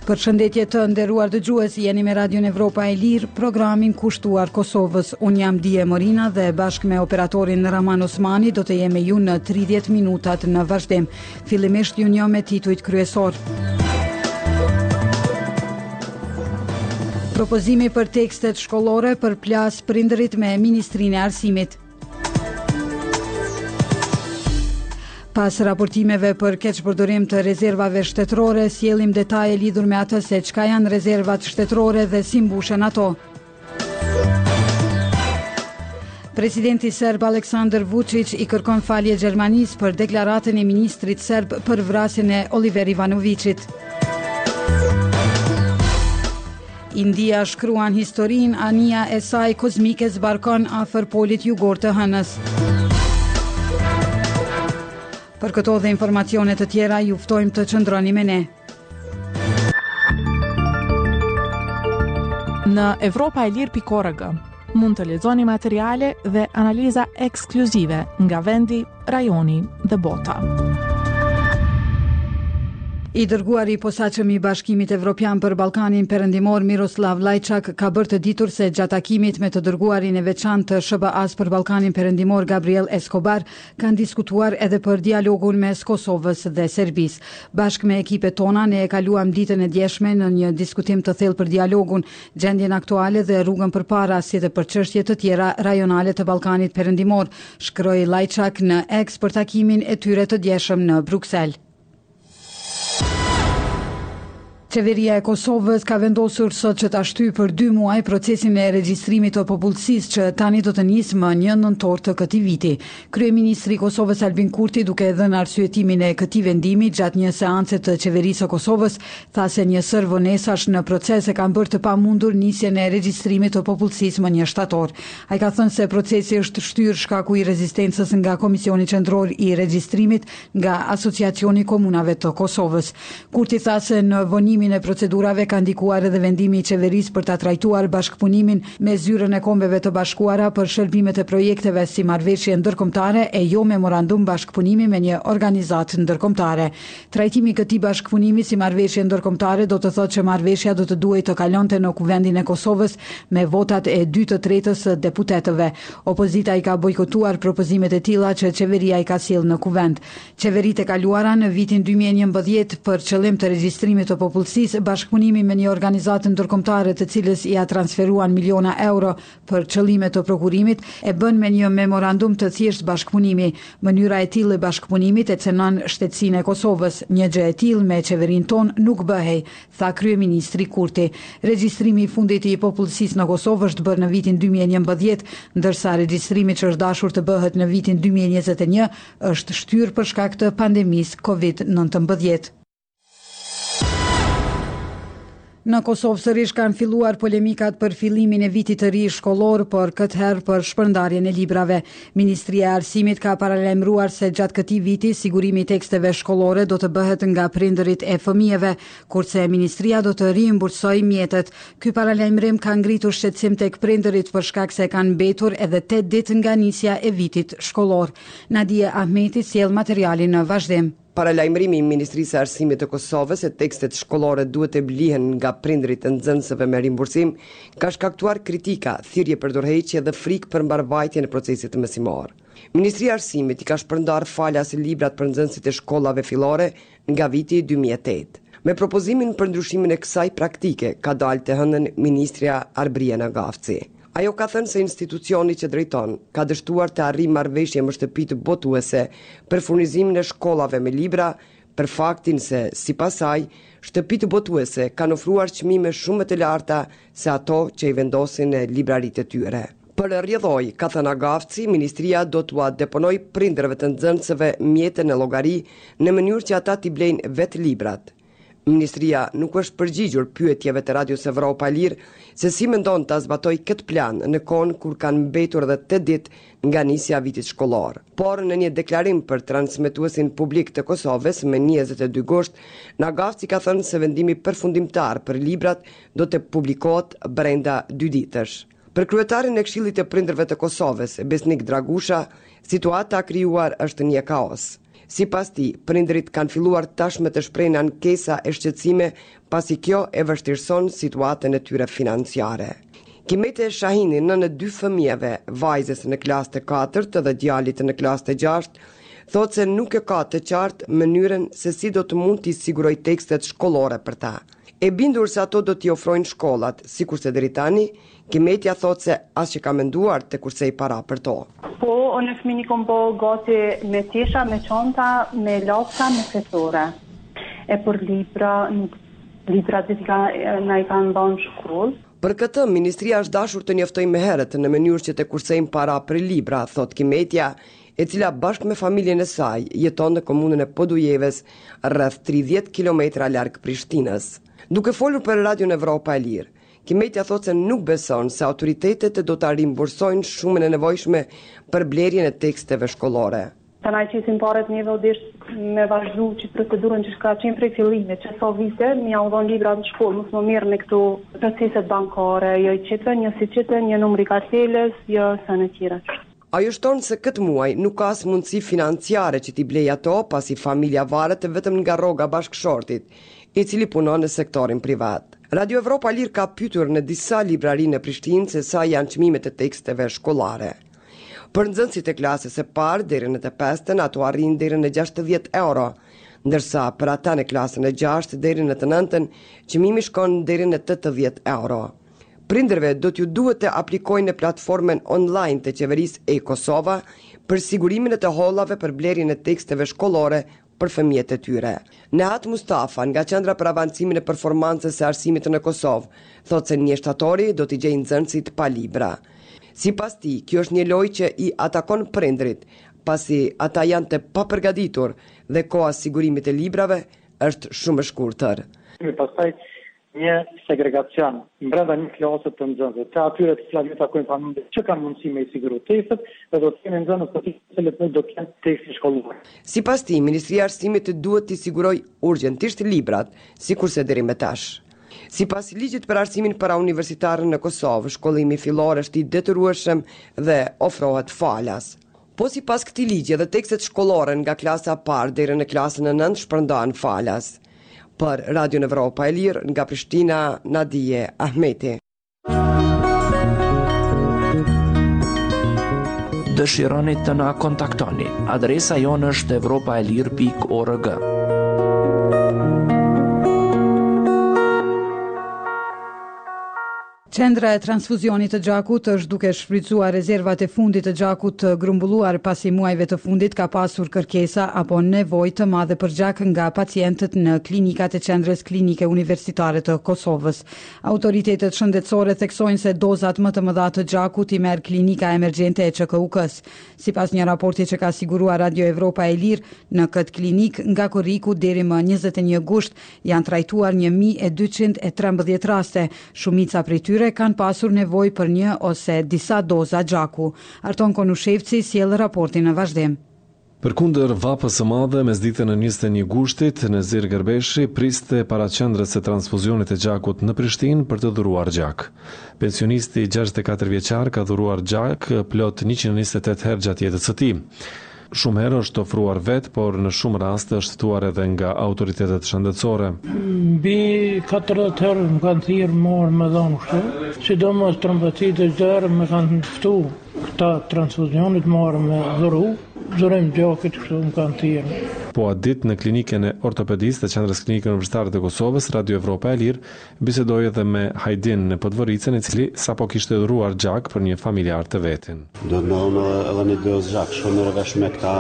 Përshëndetje të nderuar dëgjues, jeni me Radion Evropa e Lirë, programin kushtuar Kosovës. Unë jam Dije Morina dhe bashkë me operatorin Raman Osmani do të jemi ju në 30 minutat në vazhdim. Fillimisht ju njoh me titujt kryesor. Propozimi për tekstet shkollore përplas prindërit me Ministrinë e Arsimit. Pas raportimeve për keqpërdorim të rezervave shtetërore, sjellim detaje lidhur me atë se çka janë rezervat shtetërore dhe si mbushen ato. Presidenti serb Aleksandar Vučić i kërkon falje Gjermanisë për deklaratën e ministrit serb për vrasjen e Oliver Ivanovićit. India shkruan historinë, anija e saj kozmike zbarkon afër polit jugor të Hënës. Për këto dhe informacione të tjera, ju ftojmë të qëndroni me ne. Në evropaelir.org mund të lexoni materiale dhe analiza ekskluzive nga vendi, rajoni dhe bota. I dërguari i posaçëm i Bashkimit Evropian për Ballkanin Perëndimor Miroslav Lajçak ka bërë të ditur se gjatë takimit me të dërguarin e veçantë të SBA-s për Ballkanin Perëndimor Gabriel Escobar kanë diskutuar edhe për dialogun mes Kosovës dhe Serbisë. Bashkë me ekipet tona ne e kaluam ditën e djeshme në një diskutim të thellë për dialogun, gjendjen aktuale dhe rrugën përpara, si edhe për çështje të tjera rajonale të Ballkanit Perëndimor, shkroi Lajçak në X për takimin e tyre të djeshëm në Bruksel. Qeveria e Kosovës ka vendosur sot që ta shtyjë për 2 muaj procesin e regjistrimit të popullsisë që tani do të nisë më 1 nëntor të këtij viti. Kryeministri i Kosovës Albin Kurti, duke dhënë arsyetimin e këtij vendimi gjatë një seance të qeverisë së Kosovës, tha se një sër vonesash në proces e kanë bërë të pamundur nisjen e regjistrimit të popullsisë më 1 shtator. Ai ka thënë se procesi është shtyrë shkaku i rezistencës nga Komisioni Qendror i Regjistrimit nga Asociacioni Komunave të Kosovës. Kurti tha se në vonim e procedurave ka ndikuar edhe vendimi i qeverisë për ta trajtuar bashkëpunimin me zyrën e Kombeve të Bashkuara për shërbimet e projekteve si marrëveshje ndërkombëtare e jo memorandum bashkëpunimi me një organizatë ndërkombëtare. Trajtimi i këtij bashkëpunimi si marrëveshje ndërkombëtare do të thotë që marrëveshja do të duhej të kalonte në Kuvendin e Kosovës me votat e 2/3 së deputetëve. Opozita i ka bojkotuar propozimet e tilla që qeveria i ka sjellë në Kuvend. Qeveritë e kaluara në vitin 2011 për qëllim të regjistrimit të popullsisë bashkëpunimi me një organizatë ndërkombëtare të cilës ia transferuan miliona euro për qëllime të prokurimit e bën me një memorandum të thjeshtë bashkëpunimi. Mënyra e tillë e bashkëpunimit e cenon shtetësinë e Kosovës. Një gjë e tillë me qeverinë tonë nuk bëhej, tha kryeministri Kurti. Regjistrimi i fundit i popullsisë në Kosovë është bërë në vitin 2011, ndërsa regjistrimi që është dashur të bëhet në vitin 2021 është shtyrë për shkak të pandemisë COVID-19. Në Kosovë sërish kanë filluar polemikat për fillimin e vitit të ri shkollor, por këtë herë për shpërndarjen e librave. Ministria e Arsimit ka paralajmëruar se gjatë këtij viti sigurimi i teksteve shkollore do të bëhet nga prindërit e fëmijëve, kurse ministria do të rimbursojë mjetet. Ky paralajmërim ka ngritur shqetësim tek prindërit për shkak se kanë mbetur edhe 8 ditë nga nisja e vitit shkollor. Nadia Ahmeti sjell materialin në vazhdim. Paralajmërimi i Ministrisë së Arsimit të Kosovës se tekstet shkollore duhet të blihen nga prindërit të nxënësve me rimbursim ka shkaktuar kritika, thirrje për dorëheqje dhe frikë për mbarvajtjen e procesit mësimor. Ministria e Arsimit i ka shpërndar falas librat për nxënësit e shkollave fillore nga viti 2008. Me propozimin për ndryshimin e kësaj praktike ka dalë të hënën ministrja Arbriana Gafci. Ajo ka thënë se institucioni që drejton ka dështuar të arrijë marrëveshje me shtëpitë botuese për furnizimin e shkollave me libra, për faktin se, sipas saj, shtëpitë botuese kanë ofruar çmime shumë të larta se ato që i vendosin në libraritë e tyre. Për rrjedhoj, ka thënë Agafci, ministria do t'ua deponoj prindërve të nxënësve mjetën e llogari në mënyrë që ata t'i blejnë vetë librat. Ministria nuk është përgjigjur pyetjeve të Radios Evropa e Lirë se si mendon ta zbatoj këtë plan në kohën kur kanë mbetur edhe 8 ditë nga nisja e vitit shkollor. Por në një deklarim për transmetuesin publik të Kosovës me 22 gusht, Nagavci ka thënë se vendimi përfundimtar për librat do të publikohet brenda 2 ditësh. Për kryetarin e Këshillit të Prindërve të Kosovës, Besnik Dragusha, situata krijuar është një kaos. Sipas tij, prindërit kanë filluar tashmë të shprehin ankesa e shqetësime pasi kjo e vështirëson situatën e tyre financiare. Kimete Shahini, nënë e 2 fëmijëve, vajzës në klasë të 4 dhe djalit në klasë të 6, thotë se nuk e ka të qartë mënyrën se si do të mund t'i siguroj tekstet shkollore për ta. E bindur se ato do t'i ofrojnë shkollat, sikurse deri tani, Kimetja thotë se as që ka menduar të kursej para për to. Po, unë fëmini kom po gati me tesha, me çanta, me lapsa, me fetore. E për libra që na i kanë dhënë shkollë. Për këtë, Ministria është dashur të njoftojë më herët në mënyrë që të kursejnë para për libra, thot Kimetja, e cila bashkë me familjen e saj jeton në komunën e Podujeves, rreth 30 kilometra larg Prishtinës. Duke folur për Radion Evropa e Lirë, Kimetja thotë se nuk beson se autoritetet do ta rimbursojnë shumën e nevojshme për blerjen e teksteve shkollore. Tanaj që si paret një vëdisht me vazhdu që procedurën që shka qenë prej fillimit, që so vite, mi ja u dhonë libra në shkollë, mësë më mirë në këto proceset bankare, jo i qitën, një si qitën, një numri karteles, jo së në tjera. Ajo shtonë se këtë muaj nuk ka as mundësi financiare që t'i blej ato, pasi familja varet vetëm nga rroga bashkëshortit, i cili punon në sektorin privat. Radio Evropa Lirë ka pyetur në disa librari në Prishtinë se sa janë çmimet e teksteve shkollare. Për nxënësit e klasës së parë deri në të 5-ën ato arrin deri në 60 euro, ndërsa për ata në klasën e 6 deri në të 9-ën çmimi shkon deri në 80 euro. Prindërve do t'ju duhet të aplikojnë në platformën online të qeverisë e-Kosova për sigurimin e të hollave për blerjen e teksteve shkollore për fëmijët e tyre. Nehat Mustafa, nga Qendra për Avancimin e Performancës së Arsimit në Kosovë, thotë se një shtatori do t'i gjejë nxënësit pa libra. Sipas tij, kjo është një lojë që i atakon prindrit, pasi ata janë të papërgatitur dhe koha sigurimit e librave është shumë e shkurtër. Pastaj një segregacion brenda një klase të nxënësve, të atyre të cilat takojnë familje që kanë mundësi me i siguru tekstet dhe do të kenë nxënës të cilët do të kenë tekstin shkollor. Sipas tij, Ministria e Arsimit duhet t'i sigurojë urgjentisht librat, sikurse deri më tash. Sipas ligjit për arsimin parauniversitar në Kosovë, shkollimi fillor është i detyrueshëm dhe ofrohet falas. Po sipas këtij ligji, edhe tekstet shkollore nga klasa e parë deri në klasën e 9 shpërndahen falas. Për Radion Evropa e Lirë, nga Prishtina, Nadije Ahmeti. Dëshironi të na kontaktoni. Adresa jonë është evropaelir.org. Qendra e transfuzionit të gjakut është duke shfrytzuar rezervat e fundit të gjakut të grumbulluar pasi muajve të fundit ka pasur kërkesa apo nevojë të madhe për gjak nga pacientët në klinikat e Qendrës Klinike Universitare të Kosovës. Autoritetet shëndetësore theksojnë se dozat më të mëdha të gjakut i merr klinika emergjente e QKUK-s. Sipas një raporti që ka siguruar Radio Evropa e Lirë, në këtë klinik nga korriku deri më 21 gusht janë trajtuar 1213 raste, shumica prej tyre kanë pasur nevojë për një ose disa doza gjaku. Arton Konushevci sjell raportin në vazhdim. Përkundër vapës së madhe mesditën e 21 gushtit, Nezir Gerbeshi priste para qendrës së transfuzionit të gjakut në Prishtinë për të dhuruar gjak. Pensionisti 64 vjeçar ka dhuruar gjak plot 128 herë gjatë jetës së tij. Shumë herë është ofruar vetë, por në shumë raste është ftuar edhe nga autoritetet shëndetësore. Mbi 40 herë më kanë thirrë morë me dhonë kështu, sidomos trombocitë çdo herë më kanë ftu këta transfuzionit morë me dhuru, dhurim gjakit kështu më kanë thirrë. Po atë ditë në klinikën e ortopedisë të Qendrës Klinike Universitare të Kosovës, Radio Evropa e Lirë bisedoi edhe me Hajdin në Podvoricën, i cili sapo kishte dhuruar gjak për një familjar të vetin. Do të më edhe një dozë gjak, shumë në rëvesh me këta,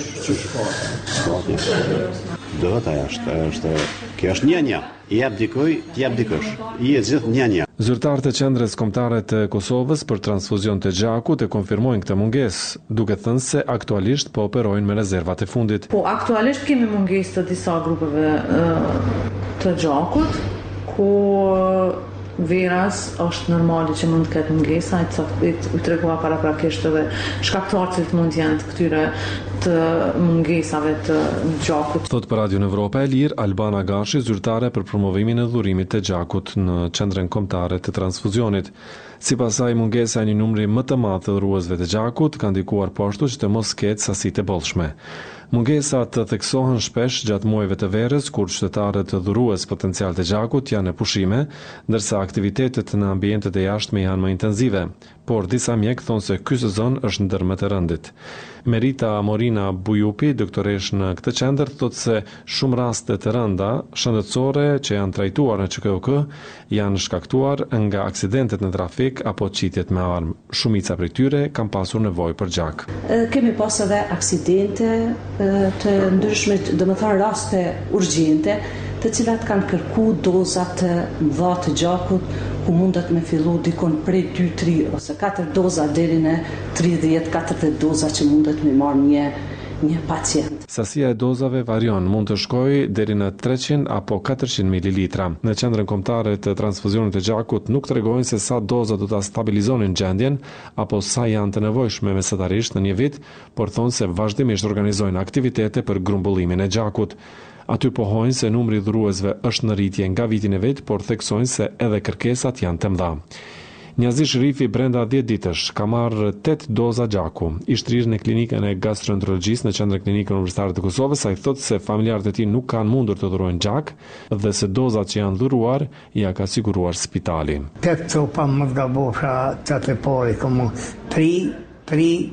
do të është, kjo është një, i jep dikuj, ti jep dikush, i e gjithë një. Zyrtarët e Qendrës Kombëtare të Kosovës për transfuzion të gjakut e konfirmojnë këtë mungesë, duke thënë se aktualisht po operojnë me rezervat e fundit. Po aktualisht kemi mungesë të disa grupeve të gjakut, ku veras është normali që mund të ketë mungesa, i tregova paraprakisht edhe shkaktarët që mund të jenë të këtyre të mungesave të gjakut. Thot për Radio Evropa e Lirë, Albana Gashi, zyrtare për promovimin e dhurimit të gjakut në qendrën kombëtare të transfuzionit. Sipas saj, mungesa e një numri më të madh të dhuruesve të gjakut ka ndikuar po ashtu që të mos ketë sasitë e bollshme. Mungesat të theksohen shpesh gjatë muajve të verës, kur qytetarët të dhurues potencial të gjakut janë në pushime, ndërsa aktivitetet në ambientet e jashtme janë më intenzive, por disa mjek thonë se ky sezon është ndër më të rëndit. Merita Morina Bujupi, doktoresh në këtë qendër, thotë se shumë raste të rënda shëndetësore që janë trajtuar në QKUK janë shkaktuar nga aksidentet në trafik apo qitjet me armë. Shumica prej tyre kanë pasur nevojë për gjak. Kemi pas edhe aksidente të ndryshme, domethënë raste urgjente, të cilat kanë kërku doza të mëdha të gjakut, ku mundet me fillu dikon prej 2, 3 ose 4 doza deri në 30-40 doza që mundet me marrë një pacient. Sasia e dozave varion, mund të shkojë deri në 300 apo 400 ml. Në qendrën kombëtare të transfuzionit të gjakut nuk tregojnë se sa doza do ta stabilizonin gjendjen apo sa janë të nevojshme mesatarisht në një vit, por thonë se vazhdimisht organizojnë aktivitete për grumbullimin e gjakut. Aty pohojnë se numri i dhuruesve është në rritje nga vitin e vet, por theksojnë se edhe kërkesat janë të mëdha. Njazi Shrifi brenda 10 ditësh ka marrë 8 doza gjaku. I shtrirë në klinikën e gastroenterologjisë në qendrën klinikën universitare të Kosovës, ai thotë se familjarët e tij nuk kanë mundur të dhurojnë gjak dhe se dozat që janë dhuruar ja ka siguruar spitali. 8 copa më gabosha çate pori komo 3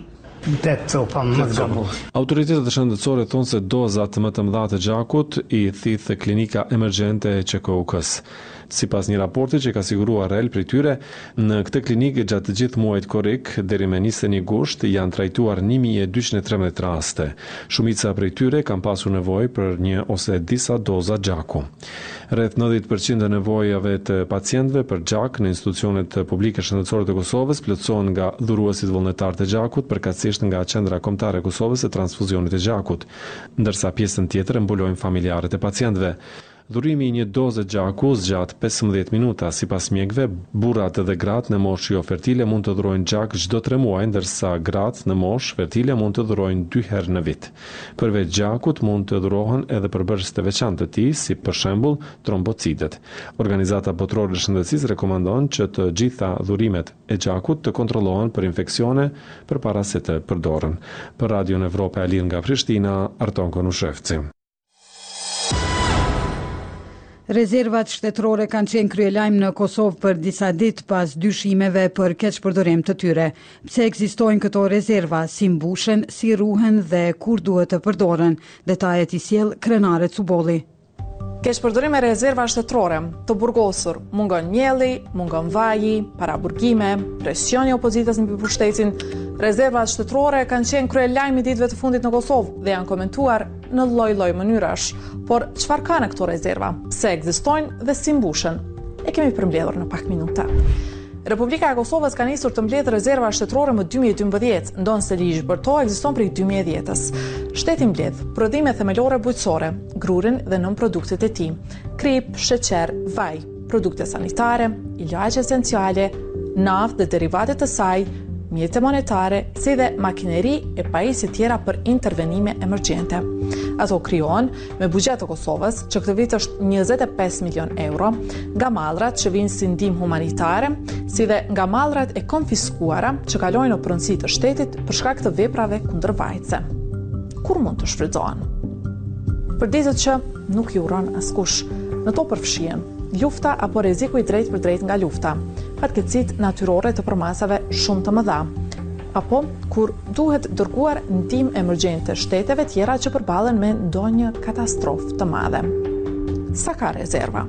Autoritetet shëndetësore thonë se dozat më të mëdha të gjakut i thith klinika emergjente e QKUK-s. Sipas një raporti që ka siguruar REL prej tyre, në këtë klinikë gjatë të gjithë muajit korrik deri me 21 gusht janë trajtuar 1213 raste. Shumica prej tyre kanë pasur nevojë për një ose disa doza gjaku. Rreth 90% e nevojave të pacientëve për gjak në institucionet publike shëndetësore të Kosovës plotësohen nga dhuruesit vullnetar të gjakut, përkatësisht nga Qendra Kombëtare e Kosovës e Transfuzionit të Gjakut, ndërsa pjesën tjetër mbulojnë familjarët e pacientëve. Dhurimi i një doze gjaku zgjat 15 minuta. Sipas mjekëve, burrat dhe gratë në moshë jo fertile mund të dhurojnë gjak çdo 3 muaj, ndërsa gratë në moshë fertile mund të dhurojnë 2 herë në vit. Përveç gjakut mund të dhurohen edhe përbërës të veçantë të tij, si për shembull trombocitet. Organizata Botërore e Shëndetësisë rekomandon që të gjitha dhurimet e gjakut të kontrollohen për infeksione përpara se të përdoren. Për Radio Evropa e Lirë nga Prishtina, Arton Konushevci. Rezervat shtetërore kanë qenë kryelajm në Kosovë për disa ditë pas dyshimeve për keqpërdorim të tyre. Pse ekzistojnë këto rezerva, si mbushen, si ruhen dhe kur duhet të përdoren? Detajet i sjell Krenare Cubolli. Keqpërdorim e rezerva shtetërore të burgosur, mungon mielli, mungon vaji, paraburgime, presioni i opozitës mbi pushtetin. Rezervat shtetërore kanë qenë kryelajm i ditëve të fundit në Kosovë dhe janë komentuar në lloj-lloj mënyrash. Por çfarë kanë këto rezerva? Pse ekzistojnë dhe si mbushen? E kemi përmbledhur në pak minuta. Republika e Kosovës ka nisur të mbledhë rezerva shtetërore më 2012, ndonse ligji për to ekziston prej 2010-s. Shteti mbledh prodhime themelore bujqësore, grurin dhe nën-produktet e tij, krip, sheqer, vaj, produkte sanitare, ilaqe esenciale, naftë dhe derivatet të saj, mjete monetare, si dhe makineri e pajisje tjera për intervenime emergjente. Ato krijohen me buxhet të Kosovës, që këtë vit është 25 milion euro, nga mallrat që vinë si ndihmë humanitare, si dhe nga mallrat e konfiskuara që kalojnë në pronësi të shtetit për shkak të veprave kundër vajtëse. Kur mund të shfrytëzohen? Për ditët që nuk i uron askush, në to përfshihen lufta apo rreziku i drejt për drejt nga lufta, fatkeqësitë natyrore të përmasave shumë të mëdha, apo kur duhet dërguar ndihmë emergjente shteteve tjera që përballen me ndonjë katastrofë të madhe. Sa ka rezerva?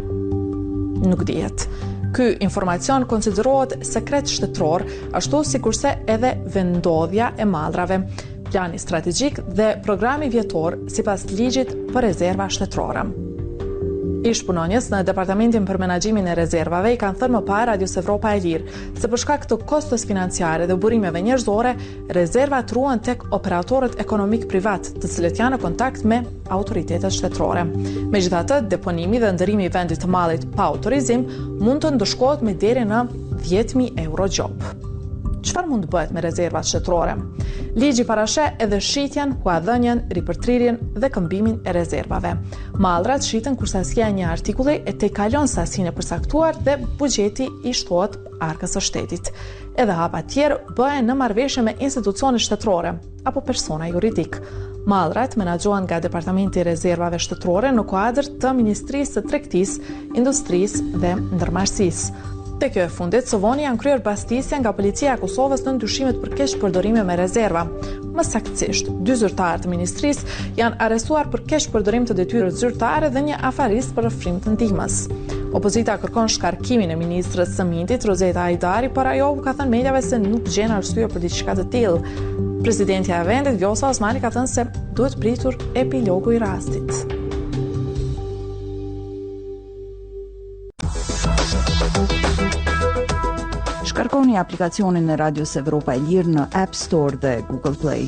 Nuk dihet. Ky informacion konsiderohet sekret shtetëror, ashtu sikurse edhe vendodhja e mallrave, plani strategjik dhe programi vjetor sipas ligjit për rezerva shtetërore. Ish punonjës në Departamentin për Menaxhimin e Rezervave i kanë thënë më parë Radios Evropa e Lirë se për shkak të kostos financiare dhe burimeve njerëzore, rezervat ruhen tek operatorët ekonomik privat, të cilët janë në kontakt me autoritetet shtetërore. Megjithatë, deponimi dhe ndërrimi i vendit të mallit pa autorizim mund të ndëshkohet me deri në 10.000 euro gjop. Çfarë mund të bëhet me rezervat shtetërore? Ligji parasheh edhe shitjen, huadhënien, ripërtrirjen dhe këmbimin e rezervave. Mallrat shiten kur sasia e një artikulli e tejkalon sasinë e përcaktuar dhe buxheti i shtohet arkës së shtetit. Edhe hapa tjerë bëhen në marrëveshje me institucione shtetërore apo persona juridik. Mallrat menaxhohen nga Departamenti i Rezervave Shtetërore në kuadër të Ministrisë së Tregtisë, Industrisë dhe Ndërmarrësisë. Te kjo e fundit, së voni janë kryer bastisje nga policia e Kosovës në ndryshimet për keq përdorime me rezerva. Më saktësisht, 2 zyrtarë të ministrisë janë arrestuar për keq përdorim të detyrës zyrtare dhe një afarist për ofrim të ndihmës. Opozita kërkon shkarkimin e ministrës së Mindit, Rozeta Hajdari, por ajo ka thënë mediave se nuk gjen arsye për diçka të tillë. Presidentja e vendit, Vjosa Osmani, ka thënë se duhet pritur epilogu i rastit. Shkarkoni aplikacionin e Radios Evropa e Lirë në App Store dhe Google Play.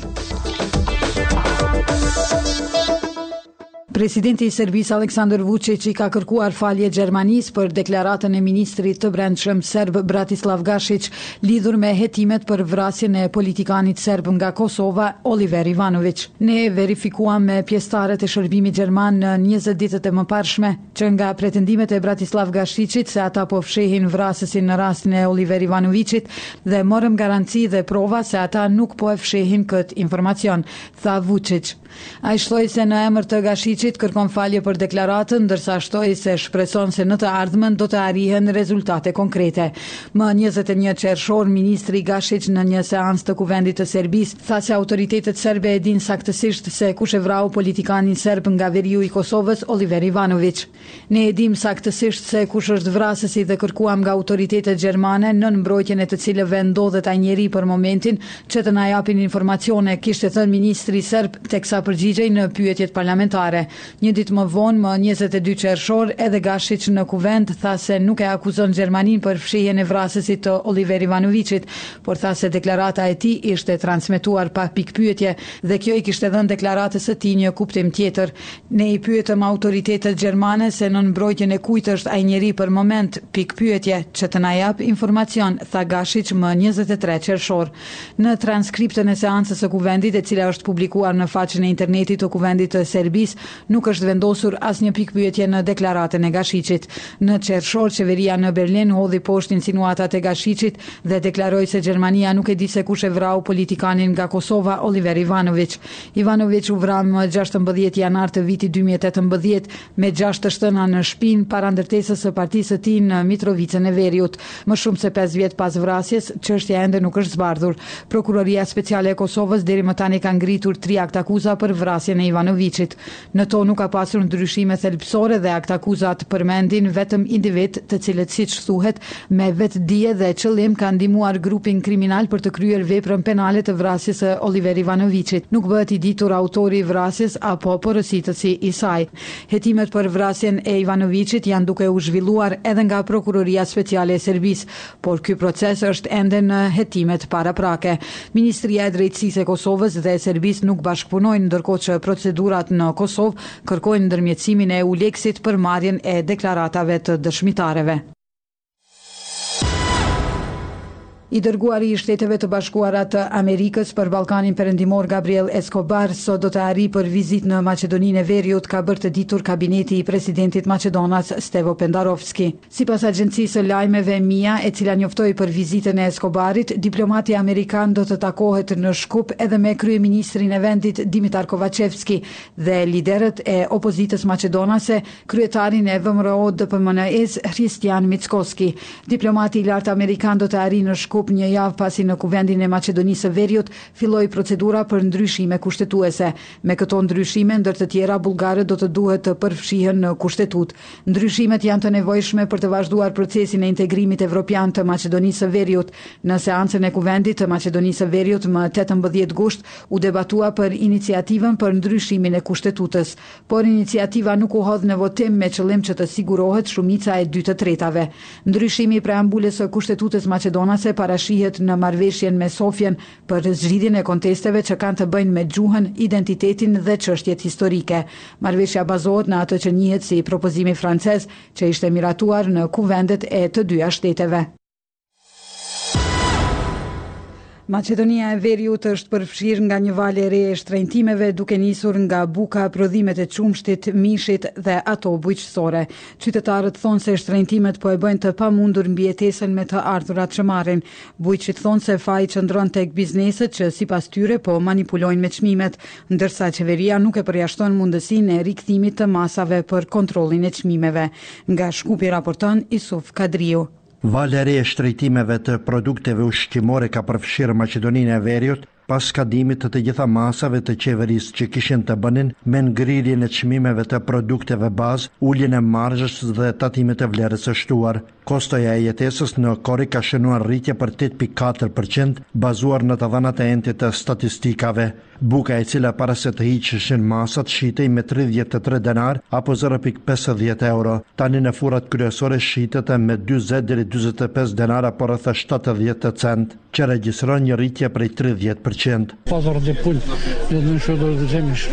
Presidenti i Serbisë Aleksandar Vučić i ka kërkuar falje Gjermanisë për deklaratën e ministrit të brendshëm serb Bratislav Gašić lidhur me hetimet për vrasjen e politikanit serb nga Kosova Oliver Ivanović. Ne verifikuam me pjesëtarët e shërbimit gjerman në 20 ditët e mëparshme që nga pretendimet e Bratislav Gašićit se ata po fshehin vrasësin në rastin e Oliver Ivanovićit dhe morëm garanci dhe prova se ata nuk po e fshehin këtë informacion, tha Vučić. Ai shtoi se në emër të Gašićit kërkon falje për deklaratën, ndërsa shtoi se shpreson se në të ardhmen do të arrihen rezultate konkrete. Më 21 qershor, ministri Gašić në një seancë të Kuvendit të Serbisë tha se autoritetet serbe e din saktësisht se kush e vrau politikanin serb nga veriu i Kosovës Oliver Ivanović. Ne e dim saktësisht se kush është vrasësi dhe kërkuam nga autoritetet gjermane nën mbrojtjen e të cilëve ndodhet ai njeri për momentin që të na japin informacione, kishte thënë ministri serb teksa përgjigjej në pyetjet parlamentare. Një ditë më vonë, më 22 qershor, edhe Gašić në Kuvend tha se nuk e akuzon Gjermaninë për fshihjen e vrasësit të Oliver Ivanovićit, por tha se deklarata e tij ishte transmetuar pa pikpyetje dhe kjo i kishte dhënë deklaratës së tij një kuptim tjetër. Ne i pyetëm autoritetet gjermane se në mbrojtjen e kujt është ai njeri për moment, pikpyetje që të na jap informacion, tha Gašić më 23 qershor. Në transkriptën e seancës së Kuvendit, e cila është publikuar në faqen e internetit të Kuvendit të Serbisë, nuk është vendosur asnjë pikpyetje në deklaratën e Gašićit. Në qershor, qeveria në Berlin hodhi poshtë insinuatat e Gašićit dhe deklaroi se Gjermania nuk e di se kush e vrau politikanin nga Kosova Oliver Ivanović. Ivanović u vra më 16 janar të vitit 2018 me 6 të shtëna në shpinë para ndërtesës së partisë së tij në Mitrovicën e Veriut. Më shumë se 5 vjet pas vrasjes, çështja ende nuk është zbardhur. Prokuroria Speciale e Kosovës deri më tani ka ngritur 3 aktakuza për vrasjen e Ivanovićit. Në to nuk ka pasur ndryshime thelbësore dhe aktakuzat përmendin vetëm individ të cilët, siç thuhet, me vetdije dhe qëllim kanë ndihmuar grupin kriminal për të kryer veprën penale të vrasjes së Oliver Ivanovićit. Nuk bëhet i ditur autori i vrasjes apo porositësi i saj. Hetimet për vrasjen e Ivanovićit janë duke u zhvilluar edhe nga Prokuroria Speciale e Serbisë, por ky proces është ende në hetimet paraprake. Ministria e Drejtësisë e Kosovës dhe e Serbisë nuk bashkëpunojnë, ndërkohë që procedurat në Kosovë kërkojnë ndërmjetësimin e ULEX-it për marrjen e deklaratave të dëshmitarëve. I dërguari i Shteteve të Bashkuara të Amerikës për Ballkanin Perëndimor Gabriel Escobar sot do të arrijë për vizitë në Maqedoninë e Veriut, ka bërë të ditur kabineti i presidentit Maqedonas Stevo Pendarovski. Sipas agjencisë së lajmeve MIA, e cila njoftoi për vizitën e Escobarit, diplomati amerikan do të takohet në Shkup edhe me kryeministrin e vendit Dimitar Kovacevski dhe liderët e opozitës maqedonase, kryetarin e VMRO-DPMNE-s Hristijan Mickoski. Diplomati i lartë amerikan do të arrijë në Shkup një javë pasi në Kuvendin e Maqedonisë së Veriut filloi procedura për ndryshime kushtetuese. Me këto ndryshime, ndër të tjera, bullgarët do të duhet të përfshihen në kushtetut. Ndryshimet janë të nevojshme për të vazhduar procesin e integrimit evropian të Maqedonisë së Veriut. Në seancën e Kuvendit të Maqedonisë së Veriut më 18 gusht u debatua për iniciativën për ndryshimin e kushtetutës, por iniciativa nuk u hodh në votim me qëllim që të sigurohet shumica e 2/3. Ndryshimi i preambulës së kushtetutës maqedonase parashihet në marrëveshjen me Sofjen për zgjidhjen e kontesteve që kanë të bëjnë me gjuhën, identitetin dhe çështjet historike. Marrëveshja bazohet në atë që njihet si propozimi francez, që ishte miratuar në kuvendet e të dyja shteteve. Maqedonia e Veriut është përfshirë nga një valë e re e shtrenjtimeve duke nisur nga buka, prodhimet e qumshtit, mishit dhe ato bujqësore. Qytetarët thonë se shtrenjtimet po e bëjnë të pamundur mbijetesën me të ardhurat që marrin. Bujqit thonë se faji qëndron tek bizneset që sipas tyre po manipulojnë me çmimet, ndërsa qeveria nuk e përjashton mundësinë e rikthimit të masave për kontrollin e çmimeve. Nga Shkupi raporton Isuf Kadriu. Valë e re e shtrejtimeve të produkteve ushqimore ka përfshirë Maqedoninë e Veriut pas skadimit të gjitha masave të qeverisë që kishin të bënin me ngrirjen e çmimeve të produkteve bazë, uljen e marzhës dhe tatimet e vlerës së shtuar. Kostoja e jetesës në Kori ka shënuar rritje për 8.4%, bazuar në të dhënat e entit të statistikave. Buka e cila para se të hiqeshin masat shitej me 33 denar apo 0.50 euro. Tani në furat kryesore shitet me 20 deri 45 denar apo rreth 70 cent, që regjistron një rritje prej 30%. Pazar de pul, në shodor të zemish,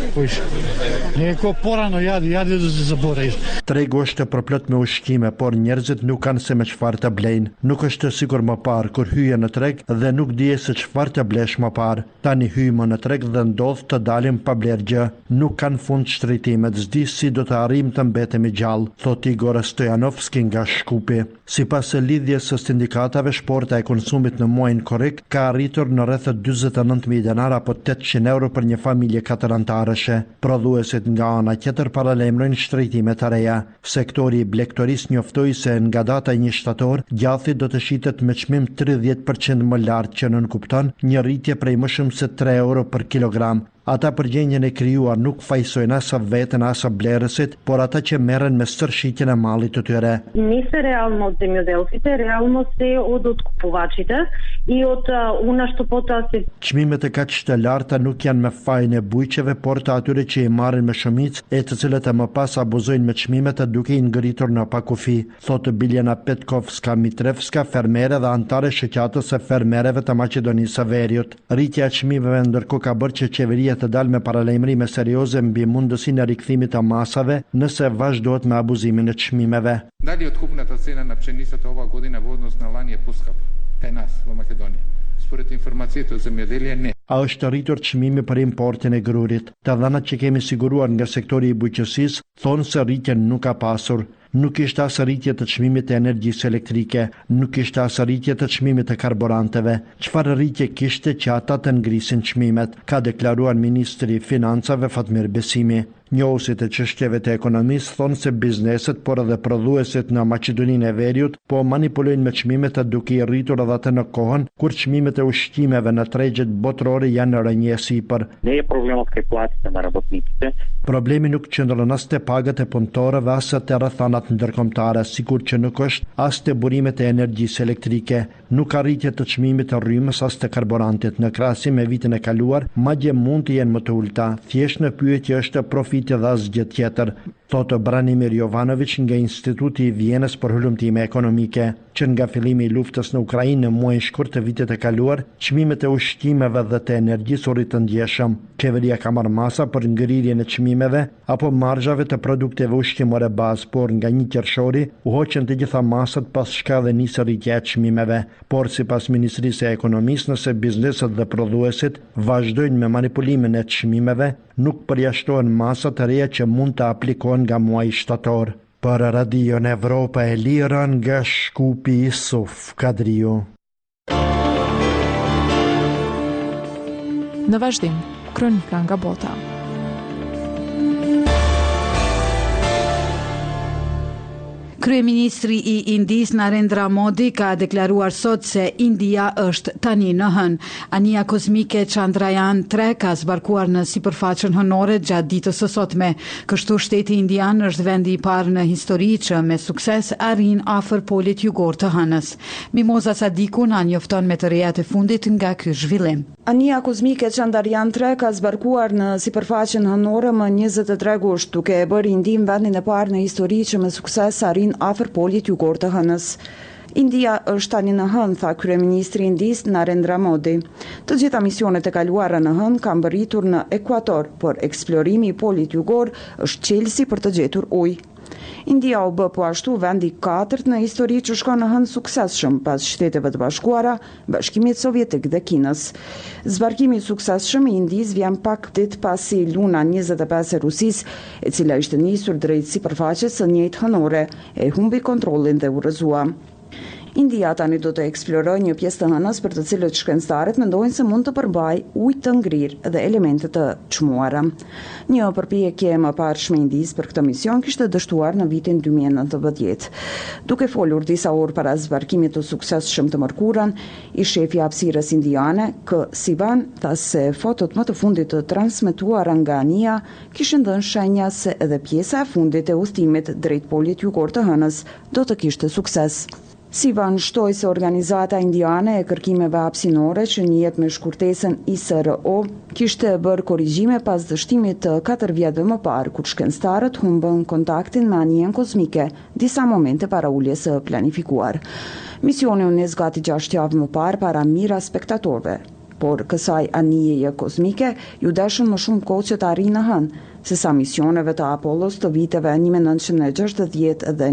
ne ko pora në jadi të zëborejsh. Tregu është përplot me ushqime, por njerëzit nuk kanë se me çfarë të blejnë. Nuk është sigur më parë kur hyje në treg dhe nuk dije se çfarë të blesh më parë. Tani hyjmë në treg dhe ndodh të dalim pa bler gjë. Nuk kanë fund shtrejtimet, s'di si do të arrijmë të mbetemi gjallë, thot Igor Stojanovski nga Shkupi. Sipas lidhjes së sindikatave, shporta e konsumit në muajin korrik ka arritur në rreth 49.000 denar apo 800 euro për një familje katërantarëshe. Prodhuesit nga ana tjetër paralajmërojnë shtrejtime të reja. Sektori i blegtorisë njoftoi se nga data 1 shtator, gjathi do të shitet me çmim 30% më lart, që nënkupton një rritje prej më shumë se 3 euro për kilogram. Ata për gjendjen e krijuar nuk fajsojnë as veten as blerësit, por ata që merren me stërshitjen e mallit të tyre. Не реално от земјоделците, реално се од купувачите и од она што пота се. Çmimet e kaq të larta nuk janë me fajin e bujqeve, por të atyre që i marrin me shumicë e të cilët e më pas abuzojnë me çmimet duke i ngritur në pakufi, thotë Biljana Petkovska-Mitrevska, fermere dhe antare shoqatës së fermereve të Maqedonisë së Veriut. Rritja e çmimeve ndërkohë ka bërë që qeveria të dalë me paralajmërime serioze mbi mundësinë e rikthimit të masave nëse vazhdohet me abuzimin e çmimeve. Дали откупната цена на пшеницата ова година во однос на лани е поскапа кај нас во Македонија? Според информациите од земјоделие не. A është rritur çmimi për importin e grurit. Të dhënat që kemi siguruar nga sektori i bujqësisë thonë se rritjen nuk ka pasur. Nuk ishte as rritje të çmimit të energjisë elektrike, nuk ishte as rritje të çmimit të karburanteve. Çfarë rritje kishte që ata të ngrisin çmimet, ka deklaruar ministri i Financave Fatmir Besimi. Njohuesit e çështjeve të ekonomisë thonë se bizneset, por edhe prodhuesit në Maqedoninë e Veriut po manipulojnë me çmimet duke i rritur edhe atë në kohën kur çmimet e ushqimeve në tregjet botërore janë në rënje sipër. Не е проблемот кај платите на работниците. Problemi nuk qëndron as te pagët e punëtorëve as te rrethanat ndërkombëtare, sikur që nuk është as te burimet e energjisë elektrike. Nuk ka rritje të çmimit të rrymës as të karburantit. Në krahasim me vitin e kaluar, madje mund të jenë më të ulta. Thjesht në pyetje është profiti dhe asgjë tjetër, thotë Branimir Jovanović nga Instituti i Vienës për hulumtime ekonomike, që nga fillimi i luftës në Ukrainë në muajin shkurt të vitit të kaluar, çmimet e ushqimeve dhe të energjisë u rritën ndjeshëm. Qeveria ka marrë masa për ngrirjen e çmimeve apo marzhave të produkteve ushqimore bazë, por nga 1 qershori u hoqën të gjitha masat pas shka dhe nisë rritja e çmimeve. Por sipas Ministrisë së Ekonomisë, nëse bizneset dhe prodhuesit vazhdojnë me manipulimin e çmimeve, nuk përjashtohen masa të reja që mund të aplikohen nga muaji shtator. Për Radion Evropa e Lira nga Shkupi, Isuf Kadriu. Në vazhdim, kronika nga bota. Kryeministri i Indisë Narendra Modi ka deklaruar sot se India është tani në hën. Anija kozmike Chandrayaan-3 ka zbarkuar në sipërfaqen hënore gjatë ditës së sotme. Kështu shteti indian është vendi i parë në histori që me sukses arrin afër polit jugor të hënës. Mimoza Sadiku na njofton me të rejat e fundit nga ky zhvillim. Anija kozmike Chandrayaan-3 ka zbarkuar në sipërfaqen hënore më 23 gusht, duke e bërë Indin vendin e parë në histori që me sukses arrin afër polit jugor të hënës. India është tani në hën, tha kryeministri i Indisë Narendra Modi. Të gjitha misionet e kaluara në hën kanë bërritur në ekuator, por eksplorimi i polit jugor është çelësi për të gjetur ujë. India u bë po ashtu vendi 4 në histori që shkon në hënë suksesshëm pas Shteteve të Bashkuara, Bashkimit Sovjetik dhe Kinës. Zbarkimi i suksesshëm i Indisë vjen pak ditë pasi Luna 25 e Rusisë, e cila ishte nisur drejt sipërfaqes së njëjtë hënore, e humbi kontrollin dhe u rrëzua. India tani do të eksplorojë një pjesë të hënës për të cilët shkencëtarët mendojnë se mund të përbajë ujë të ngrirë dhe elemente të çmuara. Një përpjekje më parshme Indisë për këtë mision kishte dështuar në vitin 2019. Duke folur disa orë para zbarkimit të suksesshëm të mërkurën, i shefi i hapësirës indiane, K. Sivan, tha se fotot më të fundit të transmetuara nga ANIA kishin dhënë shenja se edhe pjesa e fundit e udhëtimit drejt polit jugor të hënës do të kishte sukses. Sivan shtoi se organizata indiane e kërkimeve hapësinore që njihet me shkurtesën ISRO kishte bërë korrigjime pas dështimit të 4 vjetëve më parë, kur shkencëtarët humbën kontaktin me anijen kozmike disa momente para uljes së planifikuar. Misioni u nis gati 6 javë më parë para mijëra spektatorëve, por kësaj anijeje kozmike ju dashën më shumë kohë që të arrijë në hënë, sesa misioneve të Apollos të viteve 1960 dhe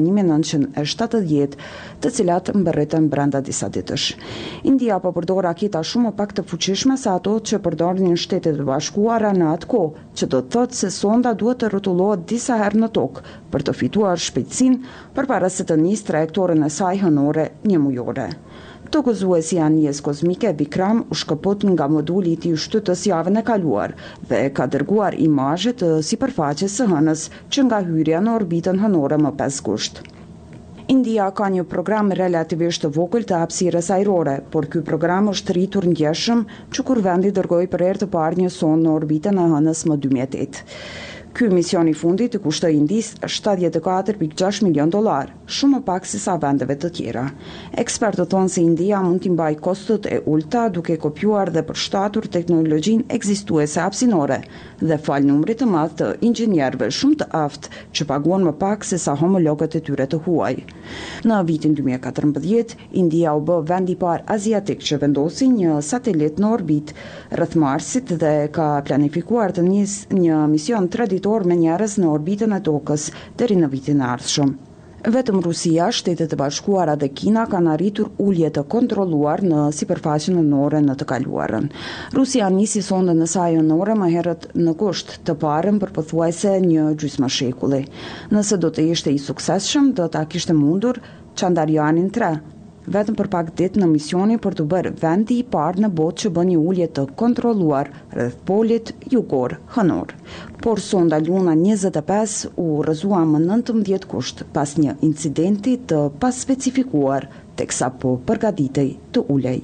1970, të cilat mbërritën brenda disa ditësh. India po përdor raketa shumë më pak të fuqishme se ato që përdorin Shtetet e Bashkuara në atë kohë, që do të thotë se sonda duhet të rrotullohet disa herë në tokë për të fituar shpejtësinë përpara se të nisë trajektoren e saj hënore një mujore. Tokuzuesi i anijes kozmike Vikram u shkëput nga moduli i tij shtytës javën e kaluar dhe ka dërguar imazhe të sipërfaqes së hënës që nga hyrja në orbitën hënore më 5 gusht. India ka një program relativisht të vogël të hapësirës ajrore, por ky program është rritur ndjeshëm që kur vendi dërgoi për herë të parë një sondë në orbitën e hënës më 2008. Ky mision i fundit i kushtoi Indisë $74.6 milion, shumë më pak se sa vendeve të tjera. Ekspertët thonë se India mund t'i mbajë kostot e ulta duke kopjuar dhe përshtatur teknologjinë ekzistuese hapësinore dhe fal numrit të madh të inxhinierëve shumë të aftë që paguan më pak se sa homologët e tyre të huaj. Në vitin 2014, India u bë vendi i parë aziatik që vendosi një satelit në orbitë rreth Marsit dhe ka planifikuar të nisë një mision traditor me njerëz në orbitën e tokës deri në vitin e ardhshëm. Vetëm Rusia, Shtetet e Bashkuara dhe Kina kanë arritur ulje të kontrolluar në sipërfaqen hënore në të kaluarën. Rusia nisi sondën e saj hënore më herët në gusht, të parën për pothuajse një gjysmë shekulli. Nëse do të ishte i suksesshëm, do ta kishte mundur Chandrayanin 3, vetëm për pak ditë në misioni për të bërë vendi i parë në botë që bën një ulje të kontrolluar rreth polit jugor hënor. Por sonda Luna 25 u rrëzua më 19 gusht pas një incidenti të paspecifikuar, teksa po përgatitej të ulej.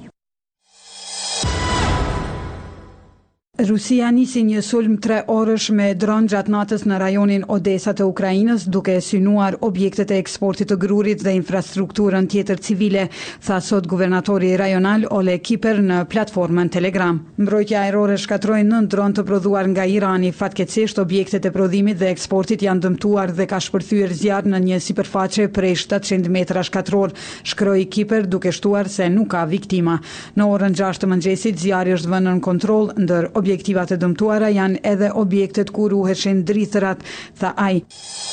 Rusia nisi një sulm 3 orësh me dron gjatë natës në rajonin Odesa të Ukrainës, duke synuar objektet e eksportit të grurit dhe infrastrukturën tjetër civile, tha sot guvernatori rajonal Ole Kiper në platformën Telegram. Mbrojtja ajrore shkatroi 9 dron të prodhuar nga Irani. Fatkeqësisht objektet e prodhimit dhe eksportit janë dëmtuar dhe ka shpërthyer zjarr në një sipërfaqe prej 700 metra shkatror, shkroi Kiper duke shtuar se nuk ka viktima. Në orën 6 të mëngjesit zjarri është vënë në kontroll, ndër objektivat e dëmtuara janë edhe objektet ku ruheshin drithërat, tha ai.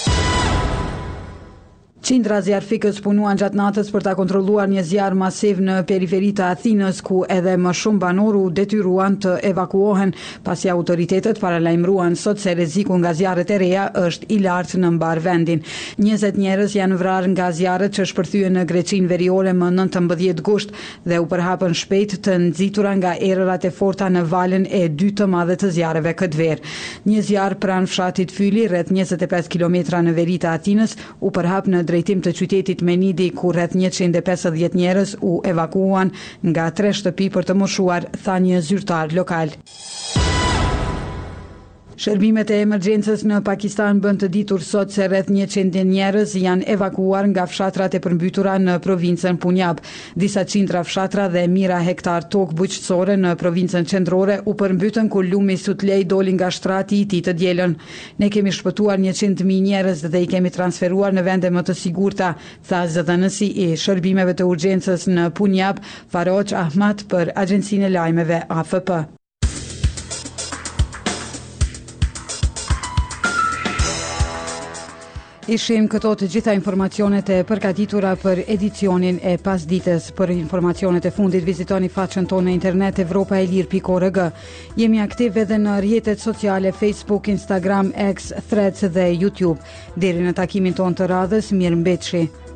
Qindra zjarfikës punuan gjatë natës për ta kontrolluar një zjarr masiv në periferi të Athinës, ku edhe më shumë banor u detyruan të evakuohen, pasi autoritetet paralajmëruan sot se rreziku nga zjarret e reja është i lartë në mbar vendin. 20 njerëz janë vrarë nga zjarret që shpërthyen në Greqinë Veriore më 19 gusht dhe u përhapën shpejt të nxitura nga erërat e forta në valën e 2 të madhe të zjarreve këtë verë. Një zjarr pranë fshatit Fyli, rreth 25 kilometra në veri të Atinës, u përhap në drejtim të qytetit Menidi, ku rreth 150 njerëz u evakuuan nga 3 shtëpi për të moshuar, tha një zyrtar lokal. Shërbimet e emergjencës në Pakistan bën të ditur sot se rreth 100 njerëz janë evakuuar nga fshatrat e përmbytura në provincën Punjab. Disa qindra fshatra dhe mijëra hektar tokë bujqësore në provincën qendrore u përmbytën kur lumi Sutlej doli nga shtrati i tij të dielën. Ne kemi shpëtuar 100.000 njerëz dhe i kemi transferuar në vende më të sigurta, tha zëdhënësi i shërbimeve të urgjencës në Punjab, Faroj Ahmad, për agjencinë e lajmeve AFP. Ishim këto të gjitha informacionet e përgatitura për edicionin e pasdites. Për informacionet e fundit vizitoni faqen tonë në internet evropaelir.org. Jemi aktiv edhe në rrjetet sociale Facebook, Instagram, X, Threads dhe YouTube. Deri në takimin tonë të radhës, mirëmbëjtje.